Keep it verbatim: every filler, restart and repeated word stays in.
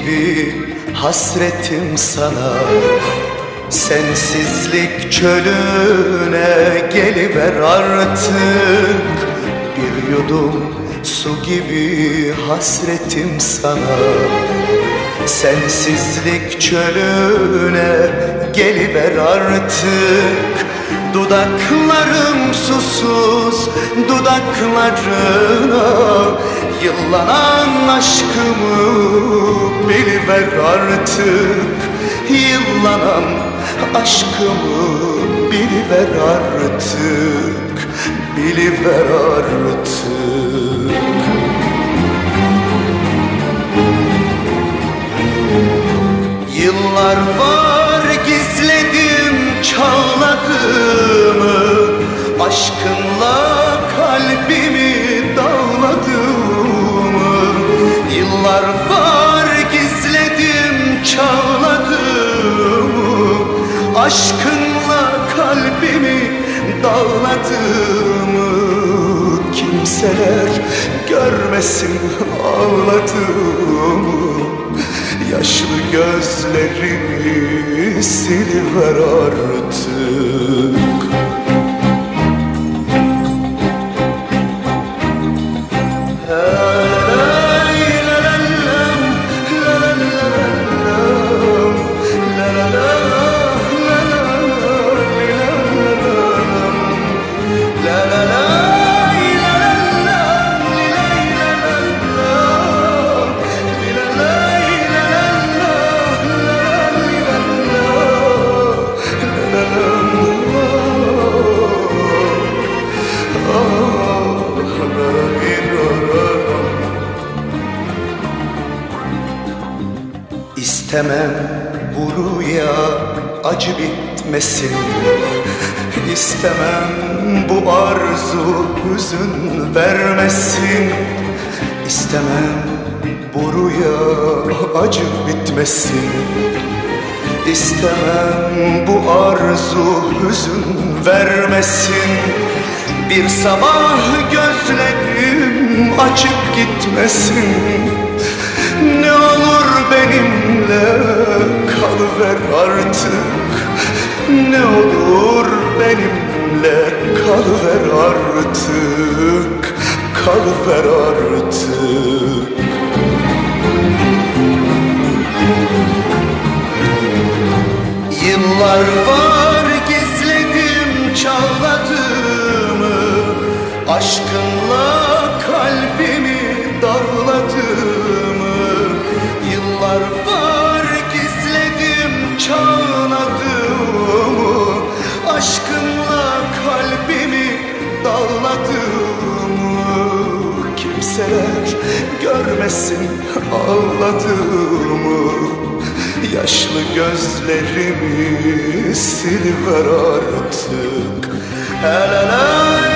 gibi hasretim sana. Sensizlik çölüne geliver artık. Bir yudum su gibi hasretim sana. Sensizlik çölüne geliver artık. Dudaklarım susuz dudaklarına, yıllanan aşkımı biliver artık. Yıllanan aşkımı biliver artık. Biliver artık. Yıllar var gizledim çağladığımı, aşkınla kalbimi dağladığımı. Yıllar var gizledim çağladığımı, aşkınla kalbimi dağladığımı. Kimseler görmesin ağladığımı. Yaşlı gözlerimi siliver artık. İstemem bu rüya acı bitmesin. İstemem bu arzu hüzün vermesin. İstemem bu rüya acı bitmesin. İstemem bu arzu hüzün vermesin. Bir sabah gözlerim açıp gitmesin. Ne olur benimle kalıver artık. Ne olur benimle kalıver artık. Kalıver artık. Yıllar var gizledim çağladığımı, aşkınla kalbimi dağladığımı. Yıllar var gizledim çağladığımı, aşkınla kalbimi dağladığımı. Kimseler görmesin ağladığımı. Yaşlı gözlerimi siliver artık. La la la.